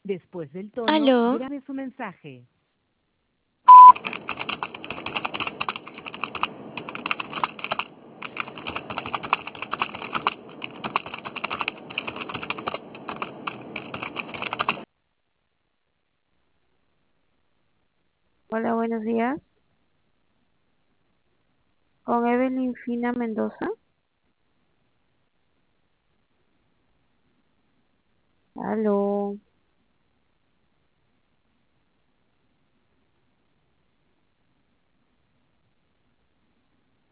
Después del tono, Aló, grabe su mensaje. Hola, buenos días. Con Evelyn Fina Mendoza. Aló.